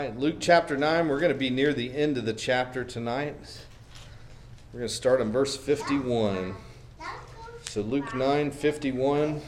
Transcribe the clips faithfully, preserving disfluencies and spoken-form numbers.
Luke chapter nine, we're going to be near the end of the chapter tonight. We're going to start on verse fifty-one. So Luke nine fifty-one.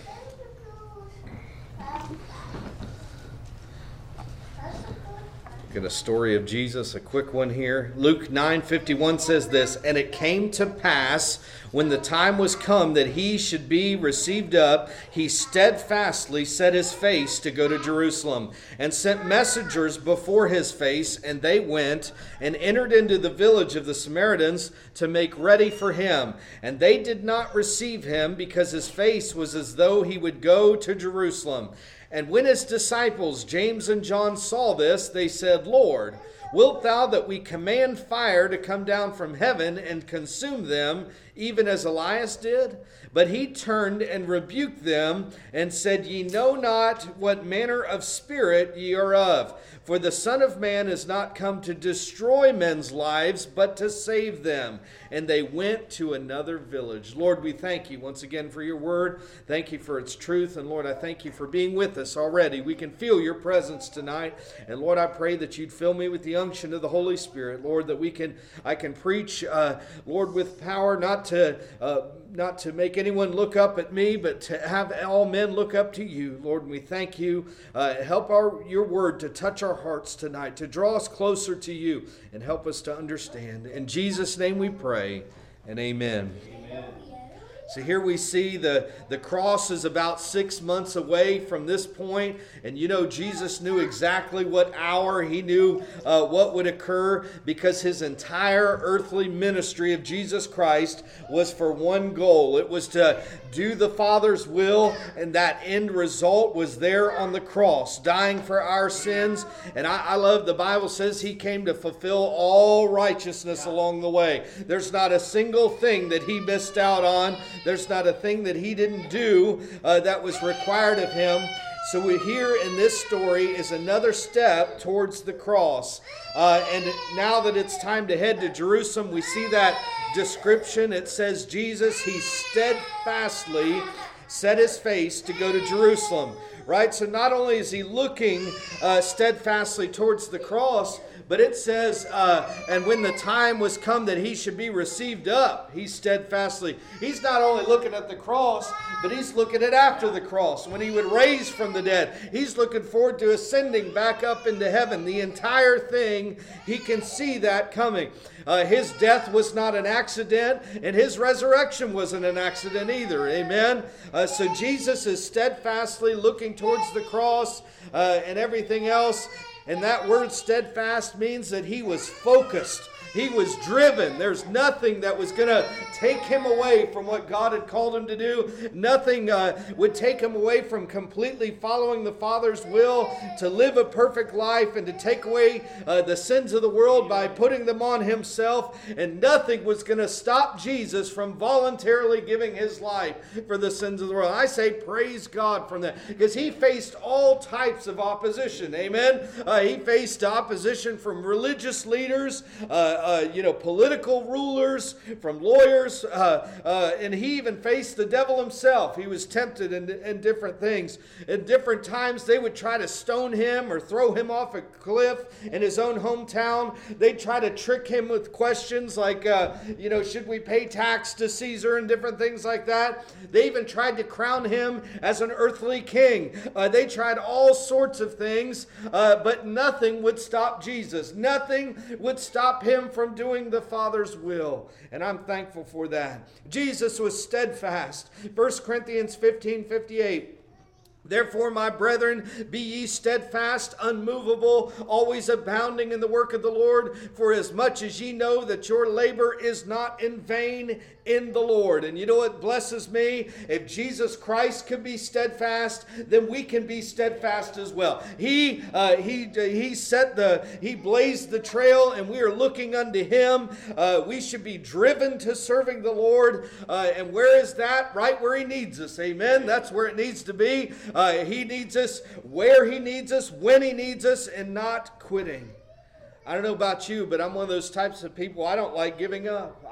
Get a story of Jesus, a quick one here. Luke nine fifty-one says this, "And it came to pass, when the time was come that he should be received up, he steadfastly set his face to go to Jerusalem, and sent messengers before his face, and they went and entered into the village of the Samaritans to make ready for him. And they did not receive him, because his face was as though he would go to Jerusalem. And when his disciples, James and John, saw this, they said, Lord, wilt thou that we command fire to come down from heaven and consume them, even as Elias did? But he turned and rebuked them, and said, Ye know not what manner of spirit ye are of. For the Son of Man is not come to destroy men's lives, but to save them. And they went to another village." Lord, we thank you once again for your word. Thank you for its truth. And Lord, I thank you for being with us already. We can feel your presence tonight. And Lord, I pray that you'd fill me with the unction of the Holy Spirit. Lord, that we can, I can preach, uh, Lord, with power, not to, uh, not to make anyone look up at me, but to have all men look up to you. Lord, we thank you. Uh, help our your word to touch our hearts tonight, to draw us closer to you, and help us to understand. In Jesus' name we pray, and amen. Amen. So here we see the, the cross is about six months away from this point. And you know, Jesus knew exactly what hour. He knew uh, what would occur, because his entire earthly ministry of Jesus Christ was for one goal. It was to do the Father's will, and that end result was there on the cross, dying for our sins. And I, I love the Bible says he came to fulfill all righteousness along the way. There's not a single thing that he missed out on. There's not a thing that he didn't do uh, that was required of him. So we here in this story is another step towards the cross. Uh, and now that it's time to head to Jerusalem, we see that description. It says Jesus, he steadfastly set his face to go to Jerusalem. Right? So not only is he looking uh, steadfastly towards the cross, but it says, uh, and when the time was come that he should be received up, he steadfastly. He's not only looking at the cross, but he's looking at after the cross, when he would raise from the dead. He's looking forward to ascending back up into heaven. The entire thing, he can see that coming. Uh, his death was not an accident, and his resurrection wasn't an accident either. Amen? Uh, so Jesus is steadfastly looking towards the cross uh, and everything else. And that word steadfast means that he was focused. He was driven. There's nothing that was going to take him away from what God had called him to do. Nothing uh, would take him away from completely following the Father's will to live a perfect life and to take away uh, the sins of the world by putting them on himself. And nothing was going to stop Jesus from voluntarily giving his life for the sins of the world. I say praise God from that, because he faced all types of opposition. Amen? Uh, he faced opposition from religious leaders, uh, Uh, you know, political rulers, from lawyers, uh, uh, and he even faced the devil himself. He was tempted in, in different things. In different times, they would try to stone him or throw him off a cliff in his own hometown. They'd try to trick him with questions like, uh, you know, should we pay tax to Caesar and different things like that. They even tried to crown him as an earthly king. Uh, they tried all sorts of things, uh, but nothing would stop Jesus. Nothing would stop him from doing the Father's will. And I'm thankful for that. Jesus was steadfast. First Corinthians fifteen fifty-eight. Therefore, my brethren, be ye steadfast, unmovable, always abounding in the work of the Lord, for as much as ye know that your labor is not in vain in the Lord. And you know what blesses me? If Jesus Christ can be steadfast, then we can be steadfast as well. He uh, he he set the he blazed the trail, and we are looking unto him. Uh, we should be driven to serving the Lord. Uh, and where is that? Right where he needs us. Amen. That's where it needs to be. Uh, he needs us where he needs us, when he needs us, and not quitting. I don't know about you, but I'm one of those types of people, I don't like giving up.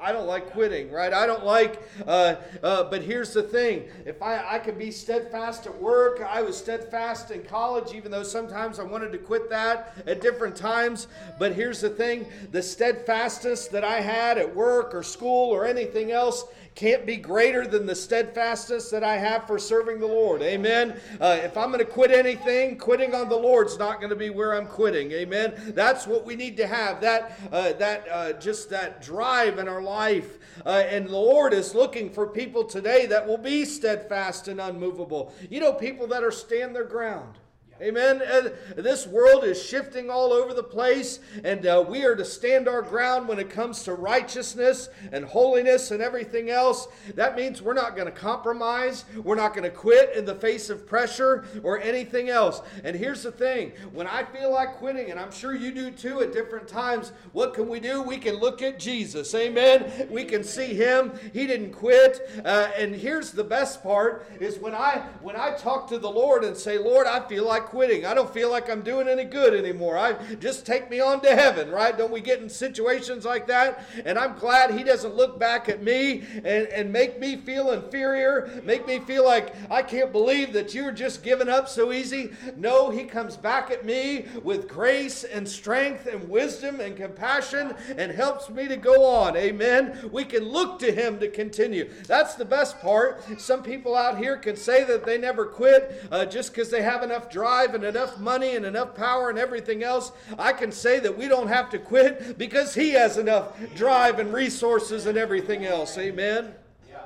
I don't like quitting, right? I don't like, uh, uh, but here's the thing. If I, I could be steadfast at work, I was steadfast in college, even though sometimes I wanted to quit that at different times. But here's the thing. The steadfastness that I had at work or school or anything else can't be greater than the steadfastness that I have for serving the Lord. Amen. Uh, if I'm going to quit anything, quitting on the Lord's not going to be where I'm quitting. Amen. That's what we need to have. That uh, that uh, just that drive in our life. Uh, and the Lord is looking for people today that will be steadfast and unmovable. You know, people that are stand their ground. Amen. And this world is shifting all over the place, and uh, we are to stand our ground when it comes to righteousness and holiness and everything else. That means we're not going to compromise. We're not going to quit in the face of pressure or anything else. And here's the thing. When I feel like quitting, and I'm sure you do too at different times, what can we do? We can look at Jesus. Amen. We can see Him. He didn't quit. Uh, and here's the best part is when I, when I talk to the Lord and say, Lord, I feel like quitting. I don't feel like I'm doing any good anymore. I just take me on to heaven, right? Don't we get in situations like that? And I'm glad He doesn't look back at me and, and make me feel inferior, make me feel like I can't believe that you're just giving up so easy. No, He comes back at me with grace and strength and wisdom and compassion and helps me to go on. Amen. We can look to Him to continue. That's the best part. Some people out here can say that they never quit uh, just because they have enough drive and enough money and enough power and everything else. I can say that we don't have to quit because He has enough drive and resources and everything else. Amen. Yeah.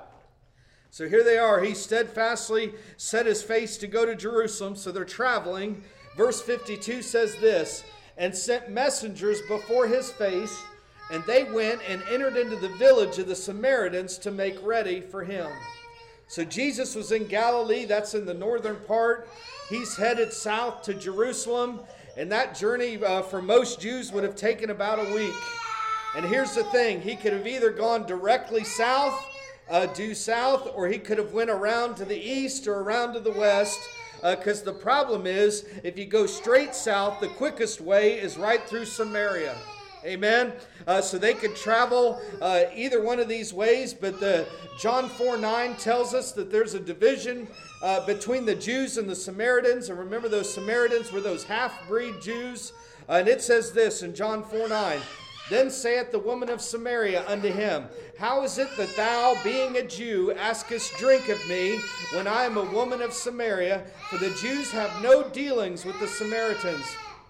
So here they are. He steadfastly set His face to go to Jerusalem. So they're traveling. Verse fifty-two says this, and sent messengers before His face, and they went and entered into the village of the Samaritans to make ready for Him. So Jesus was in Galilee. That's in the northern part. He's headed south to Jerusalem, and that journey uh, for most Jews would have taken about a week. And here's the thing. He could have either gone directly south, uh, due south, or he could have went around to the east or around to the west, because uh, the problem is, if you go straight south, the quickest way is right through Samaria. Amen. Uh, so they could travel uh, either one of these ways, but the John four nine tells us that there's a division uh, between the Jews and the Samaritans. And remember, those Samaritans were those half-breed Jews. Uh, and it says this in John four nine, then saith the woman of Samaria unto him, how is it that thou, being a Jew, askest drink of me, when I am a woman of Samaria? For the Jews have no dealings with the Samaritans.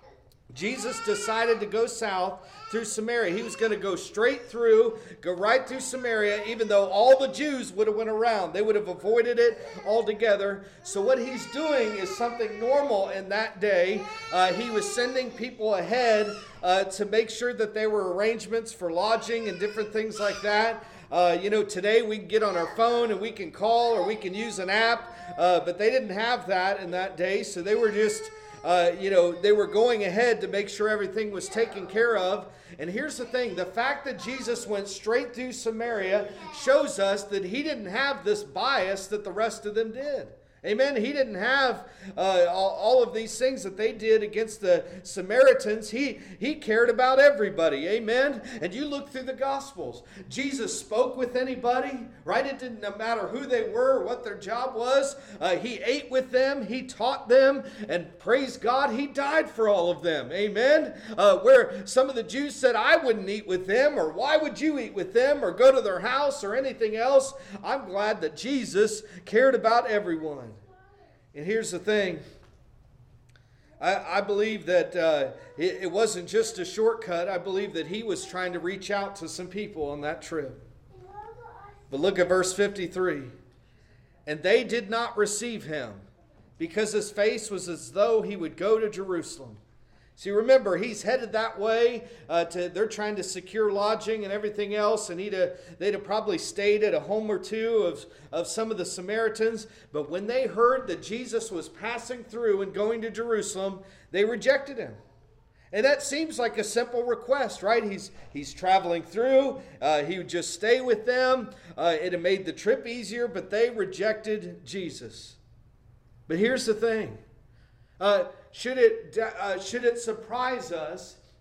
Jesus decided to go south through Samaria. He was going to go straight through, go right through Samaria, even though all the Jews would have went around. They would have avoided it altogether. So what He's doing is something normal in that day. Uh, he was sending people ahead uh, to make sure that there were arrangements for lodging and different things like that. Uh, you know, today we can get on our phone and we can call or we can use an app, uh, but they didn't have that in that day. So they were just... Uh, you know, they were going ahead to make sure everything was taken care of. And here's the thing. The fact that Jesus went straight through Samaria shows us that He didn't have this bias that the rest of them did. Amen. He didn't have uh, all, all of these things that they did against the Samaritans. He, he cared about everybody. Amen. And you look through the Gospels. Jesus spoke with anybody, right? It didn't matter who they were or what their job was. Uh, he ate with them. He taught them. And praise God, He died for all of them. Amen. Uh, where some of the Jews said, I wouldn't eat with them, or why would you eat with them, or go to their house, or anything else. I'm glad that Jesus cared about everyone. And here's the thing. I, I believe that uh, it, it wasn't just a shortcut. I believe that He was trying to reach out to some people on that trip. But look at verse fifty-three. And they did not receive Him, because His face was as though He would go to Jerusalem. See, remember, He's headed that way. Uh, to they're trying to secure lodging and everything else, and he'd have, they'd have probably stayed at a home or two of, of some of the Samaritans. But when they heard that Jesus was passing through and going to Jerusalem, they rejected Him. And that seems like a simple request, right? He's he's traveling through. Uh, he would just stay with them. Uh, it had made the trip easier, but they rejected Jesus. But here's the thing. Uh, should it uh, should it surprise us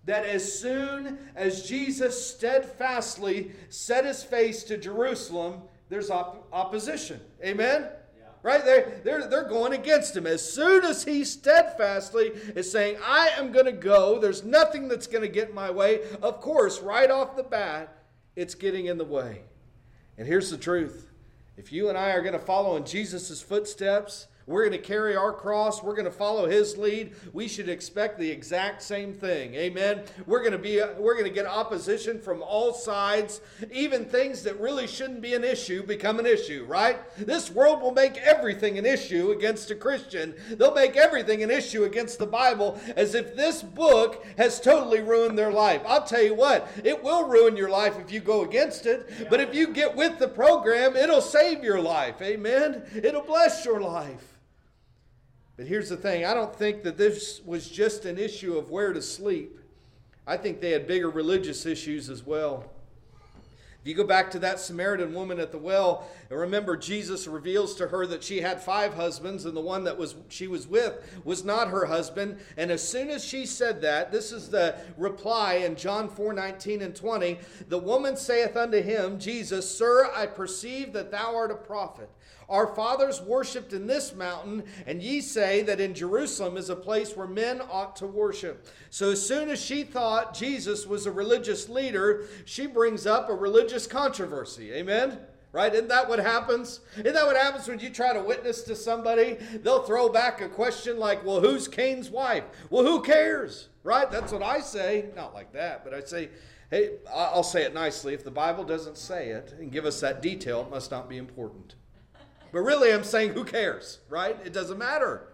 that as soon as Jesus steadfastly set his face to Jerusalem, there's op- opposition. Amen? Yeah. Right? They're, they're, they're going against him. As soon as he steadfastly is saying, I am going to go, there's nothing that's going to get in my way. Of course, right off the bat, it's getting in the way. And here's the truth. If you and I are going to follow in Jesus' footsteps, we're going to carry our cross. We're going to follow his lead. We should expect the exact same thing. Amen. We're going to be, we're going to get opposition from all sides. Even things that really shouldn't be an issue become an issue, right? This world will make everything an issue against a Christian. They'll make everything an issue against the Bible, as if this book has totally ruined their life. I'll tell you what, it will ruin your life if you go against it. But if you get with the program, it'll save your life. Amen. It'll bless your life. But here's the thing. I don't think that this was just an issue of where to sleep. I think they had bigger religious issues as well. If you go back to that Samaritan woman at the well, and remember Jesus reveals to her that she had five husbands, and the one that was she was with was not her husband. And as soon as she said that, this is the reply in John four nineteen and twenty. The woman saith unto him, Jesus, Sir, I perceive that thou art a prophet. Our fathers worshipped in this mountain, and ye say that in Jerusalem is a place where men ought to worship. So as soon as she thought Jesus was a religious leader, she brings up a religious controversy. Amen? Right? Isn't that what happens? Isn't that what happens when you try to witness to somebody? They'll throw back a question like, well, who's Cain's wife? Well, who cares? Right? That's what I say. Not like that, but I say, hey, I'll say it nicely. If the Bible doesn't say it and give us that detail, it must not be important. But really, I'm saying, who cares, right? It doesn't matter.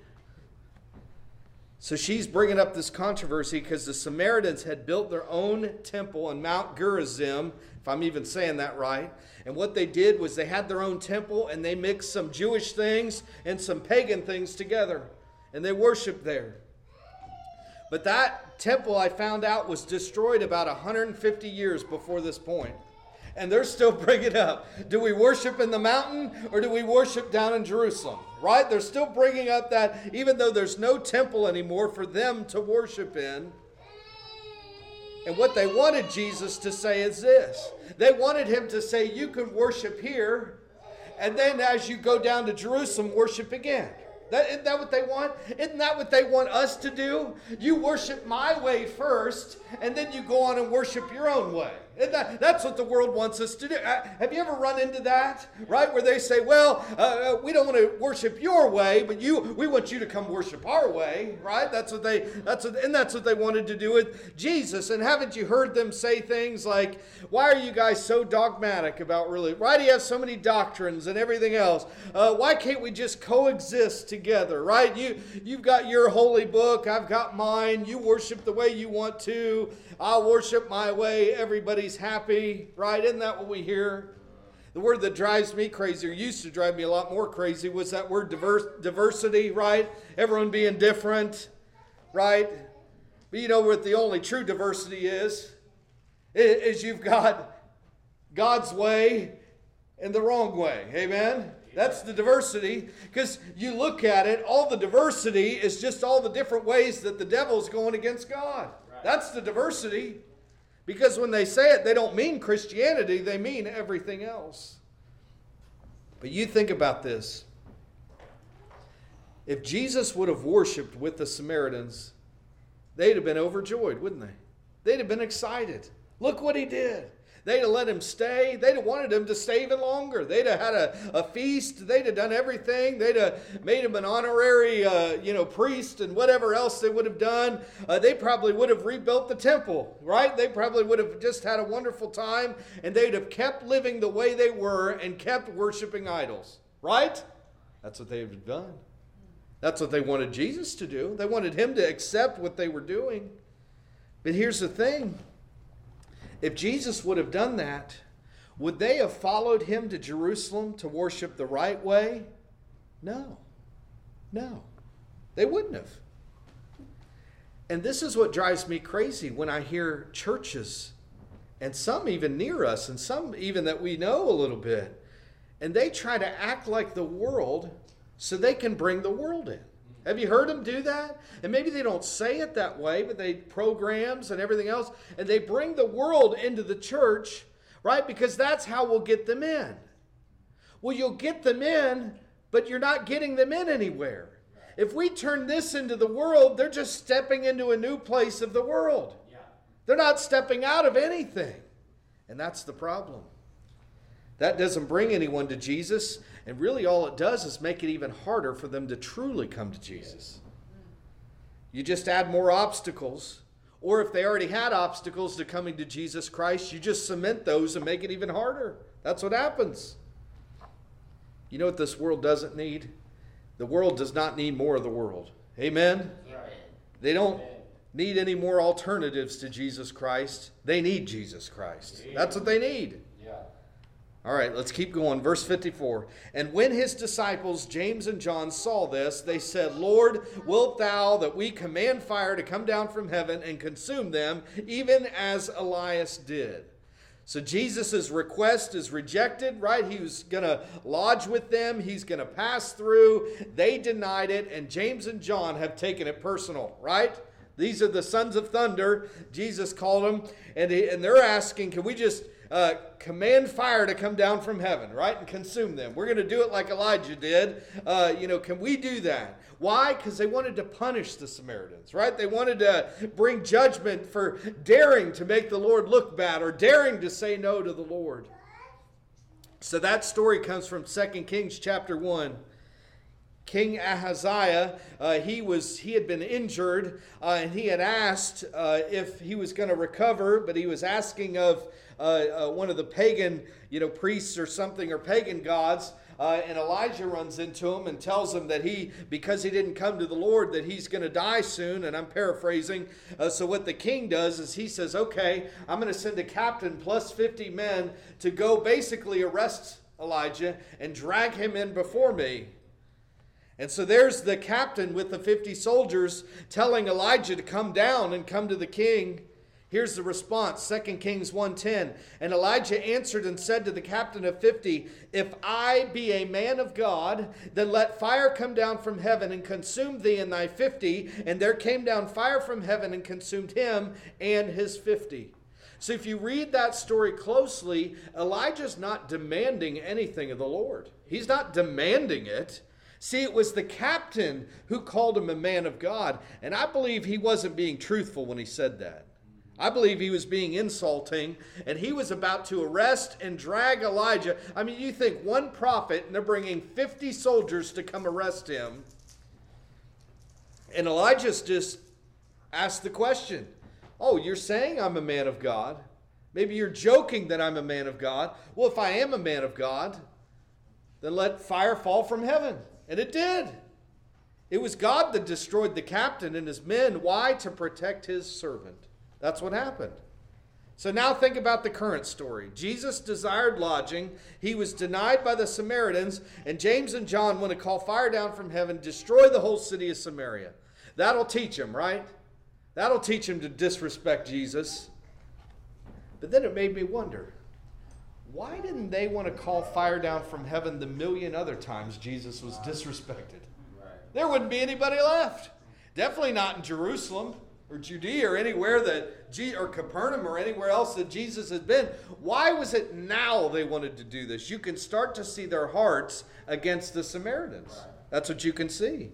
So she's bringing up this controversy because the Samaritans had built their own temple on Mount Gerizim, if I'm even saying that right. And what they did was they had their own temple, and they mixed some Jewish things and some pagan things together. And they worshiped there. But that temple, I found out, was destroyed about one hundred fifty years before this point. And they're still bringing it up. Do we worship in the mountain or do we worship down in Jerusalem? Right? They're still bringing up that even though there's no temple anymore for them to worship in. And what they wanted Jesus to say is this. They wanted him to say, you can worship here, and then as you go down to Jerusalem, worship again. That, isn't that what they want? Isn't that what they want us to do? You worship my way first, and then you go on and worship your own way. Isn't that, that's what the world wants us to do. Uh, have you ever run into that? Right? Where they say, well, uh, we don't want to worship your way, but you, we want you to come worship our way. Right? That's what they, that's what, and that's what they wanted to do with Jesus. And haven't you heard them say things like, why are you guys so dogmatic about religion? Why do you have so many doctrines and everything else? Uh, why can't we just coexist together? Together, right? You, you've got your holy book. I've got mine. You worship the way you want to. I'll worship my way. Everybody's happy, right? Isn't that what we hear? The word that drives me crazy, or used to drive me a lot more crazy, was that word diverse, diversity, right? Everyone being different, right? But you know what the only true diversity is? Is you've got God's way and the wrong way. Amen? That's the diversity, because you look at it, all the diversity is just all the different ways that the devil's going against God. Right. That's the diversity, because when they say it, they don't mean Christianity, they mean everything else. But you think about this. If Jesus would have worshiped with the Samaritans, they'd have been overjoyed, wouldn't they? They'd have been excited. Look what he did. They'd have let him stay. They'd have wanted him to stay even longer. They'd have had a, a feast. They'd have done everything. They'd have made him an honorary uh, you know, priest and whatever else they would have done. Uh, they probably would have rebuilt the temple, right? They probably would have just had a wonderful time, and they'd have kept living the way they were and kept worshiping idols, right? That's what they've done. That's what they wanted Jesus to do. They wanted him to accept what they were doing. But here's the thing. If Jesus would have done that, would they have followed him to Jerusalem to worship the right way? No. No. They wouldn't have. And this is what drives me crazy when I hear churches, and some even near us, and some even that we know a little bit, and they try to act like the world so they can bring the world in. Have you heard them do that? And maybe they don't say it that way, but they programs and everything else, and they bring the world into the church, right? Because that's how we'll get them in. Well, you'll get them in, but you're not getting them in anywhere. If we turn this into the world, they're just stepping into a new place of the world. Yeah. They're not stepping out of anything. And that's the problem. That doesn't bring anyone to Jesus, and really all it does is make it even harder for them to truly come to Jesus. You just add more obstacles, or if they already had obstacles to coming to Jesus Christ, you just cement those and make it even harder. That's what happens. You know what this world doesn't need? The world does not need more of the world. Amen? They don't need any more alternatives to Jesus Christ. They need Jesus Christ. That's what they need. Yeah. All right, let's keep going. Verse fifty-four. And when his disciples, James and John, saw this, they said, Lord, wilt thou that we command fire to come down from heaven and consume them, even as Elias did? So Jesus' request is rejected, right? He was going to lodge with them. He's going to pass through. They denied it, and James and John have taken it personal, right? These are the sons of thunder, Jesus called them, and, he, and they're asking, can we just uh, command fire to come down from heaven, right, and consume them? We're going to do it like Elijah did. Uh, you know, can we do that? Why? Because they wanted to punish the Samaritans, right? They wanted to bring judgment for daring to make the Lord look bad or daring to say no to the Lord. So that story comes from Second Kings chapter one. King Ahaziah, uh, he was he had been injured, uh, and he had asked uh, if he was going to recover, but he was asking of uh, uh, one of the pagan, you know, priests or something, or pagan gods. Uh, and Elijah runs into him and tells him that he, because he didn't come to the Lord, that he's going to die soon. And I'm paraphrasing. Uh, so what the king does is he says, okay, I'm going to send a captain plus fifty men to go basically arrest Elijah and drag him in before me. And so there's the captain with the fifty soldiers telling Elijah to come down and come to the king. Here's the response, Second Kings one ten. And Elijah answered and said to the captain of fifty, if I be a man of God, then let fire come down from heaven and consume thee and thy fifty. And there came down fire from heaven and consumed him and his fifty. So if you read that story closely, Elijah's not demanding anything of the Lord. He's not demanding it. See, it was the captain who called him a man of God. And I believe he wasn't being truthful when he said that. I believe he was being insulting, and he was about to arrest and drag Elijah. I mean, you think one prophet, and they're bringing fifty soldiers to come arrest him. And Elijah's just asked the question, oh, you're saying I'm a man of God? Maybe you're joking that I'm a man of God. Well, if I am a man of God, then let fire fall from heaven. And it did. It was God that destroyed the captain and his men. Why? To protect his servant. That's what happened. So now think about the current story. Jesus desired lodging. He was denied by the Samaritans. And James and John want to call fire down from heaven, destroy the whole city of Samaria. That'll teach him, right? That'll teach him to disrespect Jesus. But then it made me wonder, why didn't they want to call fire down from heaven the million other times Jesus was disrespected? Right. There wouldn't be anybody left. Definitely not in Jerusalem or Judea or anywhere that, G- or Capernaum or anywhere else that Jesus had been. Why was it now they wanted to do this? You can start to see their hearts against the Samaritans. Right. That's what you can see.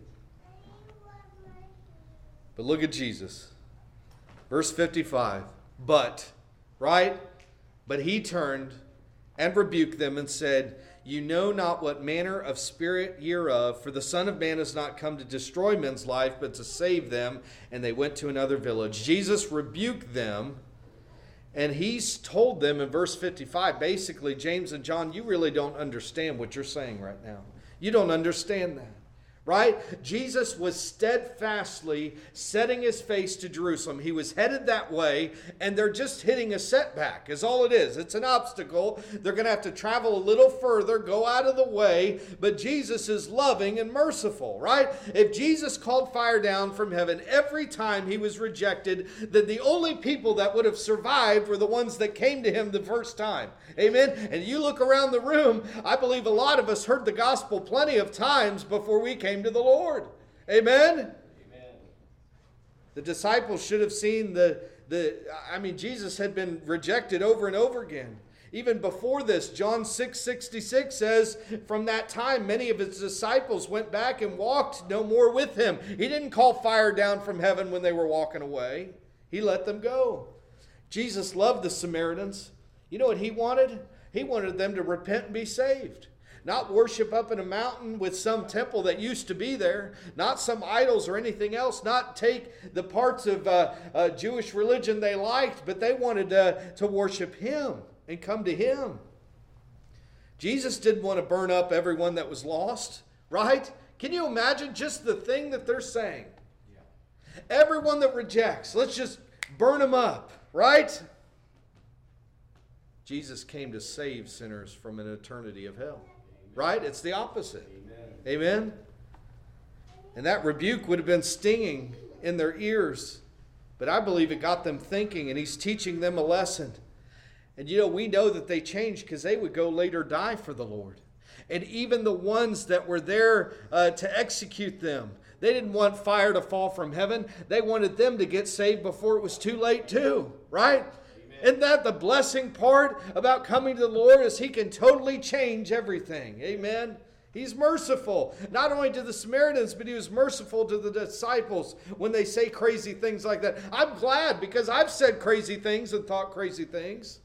But look at Jesus. Verse fifty-five. But, right? But he turned and rebuked them and said, you know not what manner of spirit ye are of, for the Son of Man is not come to destroy men's life, but to save them. And they went to another village. Jesus rebuked them, and he's told them in verse fifty-five, basically, James and John, you really don't understand what you're saying right now. You don't understand that. Right? Jesus was steadfastly setting his face to Jerusalem. He was headed that way, and they're just hitting a setback, is all it is. It's an obstacle. They're going to have to travel a little further, go out of the way, but Jesus is loving and merciful, right? If Jesus called fire down from heaven every time he was rejected, then the only people that would have survived were the ones that came to him the first time. Amen? And you look around the room, I believe a lot of us heard the gospel plenty of times before we came to the Lord. Amen? Amen. The disciples should have seen the, the, I mean, Jesus had been rejected over and over again. Even before this, John six sixty-six says, from that time, many of his disciples went back and walked no more with him. He didn't call fire down from heaven when they were walking away. He let them go. Jesus loved the Samaritans. You know what he wanted? He wanted them to repent and be saved. Not worship up in a mountain with some temple that used to be there. Not some idols or anything else. Not take the parts of uh, uh, Jewish religion they liked, but they wanted uh, to worship him and come to him. Jesus didn't want to burn up everyone that was lost, right? Can you imagine just the thing that they're saying? Yeah. Everyone that rejects, let's just burn them up, right? Jesus came to save sinners from an eternity of hell, Amen. Right? It's the opposite. Amen. Amen? And that rebuke would have been stinging in their ears, but I believe it got them thinking, and he's teaching them a lesson. And you know, we know that they changed because they would go later die for the Lord. And even the ones that were there uh, to execute them, they didn't want fire to fall from heaven. They wanted them to get saved before it was too late too, right? Amen. Isn't that the blessing part about coming to the Lord, is he can totally change everything. Amen. He's merciful, not only to the Samaritans, but he was merciful to the disciples when they say crazy things like that. I'm glad, because I've said crazy things and thought crazy things.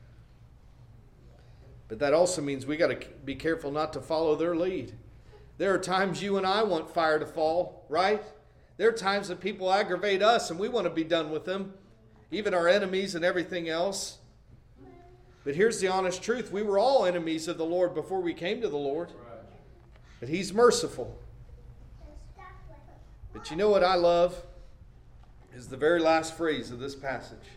But that also means we got to be careful not to follow their lead. There are times you and I want fire to fall, right? There are times that people aggravate us and we want to be done with them, even our enemies and everything else. But here's the honest truth. We were all enemies of the Lord before we came to the Lord. But he's merciful. But you know what I love? Is the very last phrase of this passage.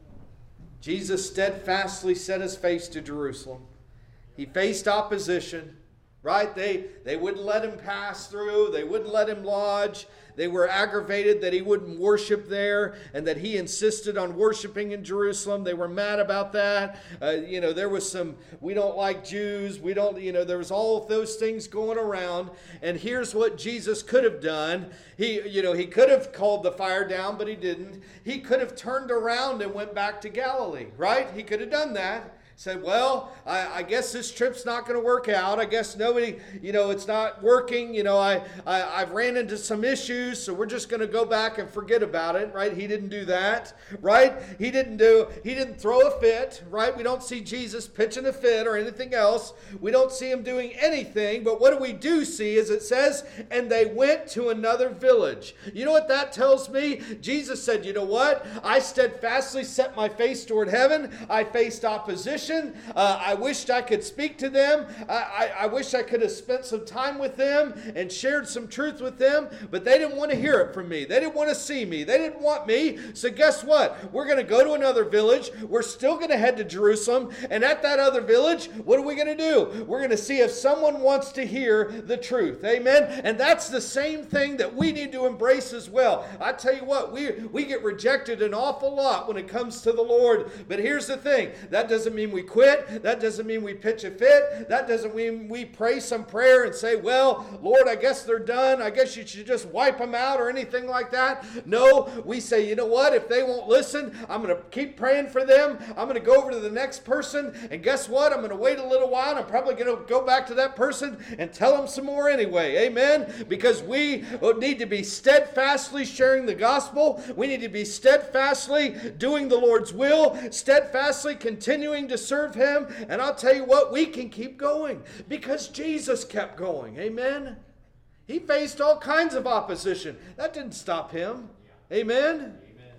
Jesus steadfastly set his face to Jerusalem. He faced opposition, right? They, they wouldn't let him pass through. They wouldn't let him lodge. They were aggravated that he wouldn't worship there and that he insisted on worshiping in Jerusalem. They were mad about that. Uh, you know, there was some, we don't like Jews. We don't, you know, there was all of those things going around. And here's what Jesus could have done. He, you know, he could have called the fire down, but he didn't. He could have turned around and went back to Galilee, right? He could have done that. Said, well, I, I guess this trip's not going to work out. I guess nobody, you know, it's not working. You know, I, I, I've ran into some issues, so we're just going to go back and forget about it, right? He didn't do that, right? He didn't do, he didn't throw a fit, right? We don't see Jesus pitching a fit or anything else. We don't see him doing anything, but what do we do see is it says, and they went to another village. You know what that tells me? Jesus said, you know what? I steadfastly set my face toward heaven. I faced opposition. Uh, I wished I could speak to them. I, I, I wish I could have spent some time with them and shared some truth with them, but they didn't want to hear it from me. They didn't want to see me. They didn't want me. So guess what? We're going to go to another village. We're still going to head to Jerusalem. And at that other village, what are we going to do? We're going to see if someone wants to hear the truth. Amen? And that's the same thing that we need to embrace as well. I tell you what, we, we get rejected an awful lot when it comes to the Lord. But here's the thing. That doesn't mean we quit. That doesn't mean we pitch a fit. That doesn't mean we pray some prayer and say, well, Lord, I guess they're done. I guess you should just wipe them out or anything like that. No, we say, you know what? If they won't listen, I'm going to keep praying for them. I'm going to go over to the next person. And guess what? I'm going to wait a little while and I'm probably going to go back to that person and tell them some more anyway. Amen? Because we need to be steadfastly sharing the gospel. We need to be steadfastly doing the Lord's will, steadfastly continuing to serve him. And I'll tell you what, we can keep going because Jesus kept going. Amen. He faced all kinds of opposition. That didn't stop him. Amen. Amen.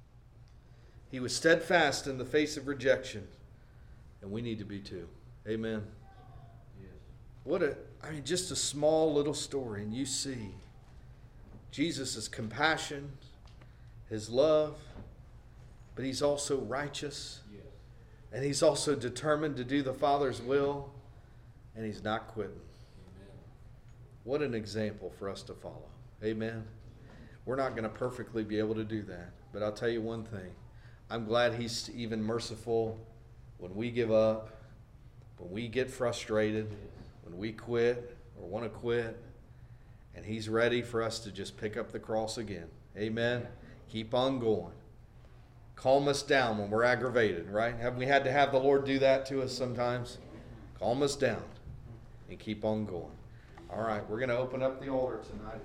He was steadfast in the face of rejection. And we need to be too. Amen. Yes. What a, I mean, just a small little story. And you see Jesus' compassion, his love, but he's also righteous. Yes. And he's also determined to do the Father's will. And he's not quitting. Amen. What an example for us to follow. Amen. We're not going to perfectly be able to do that. But I'll tell you one thing. I'm glad he's even merciful when we give up, when we get frustrated, when we quit or want to quit. And He's ready for us to just pick up the cross again. Amen. Keep on going. Calm us down when we're aggravated, right? Have we had to have the Lord do that to us sometimes? Calm us down and keep on going. All right, we're going to open up the altar tonight.